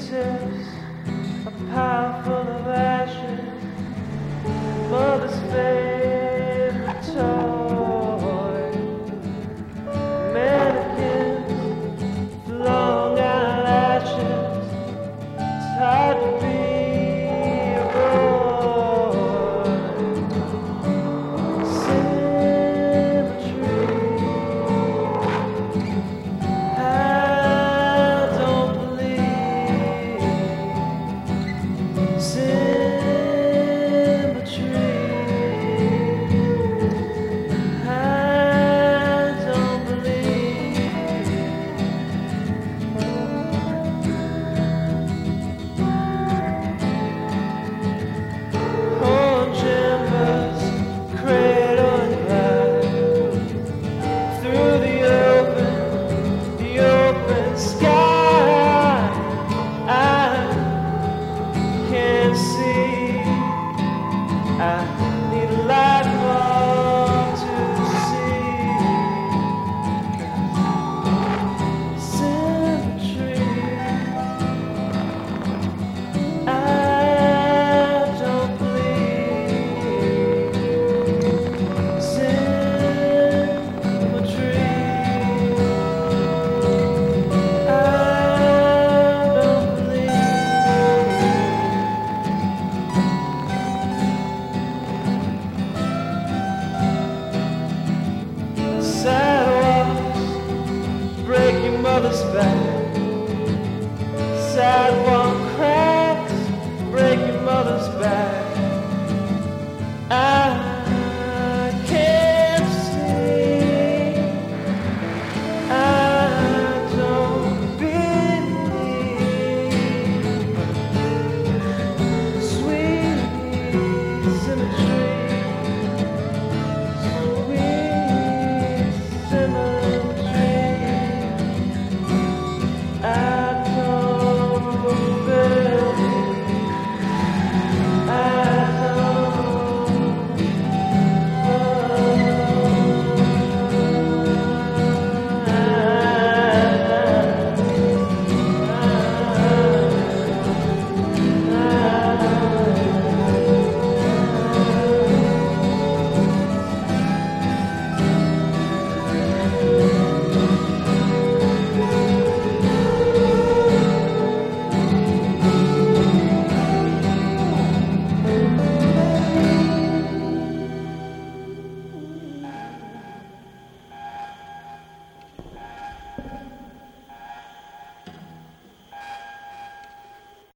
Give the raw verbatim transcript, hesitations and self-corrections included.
fingertips, a pile full of ashes, mother's favorite toy, mannequins, long eyelashes. It's hard to be a boy. Symmetry. I don't believe symmetry. I don't believe. Orange embers, cradle and light, through the open, the open sky. I can't see. I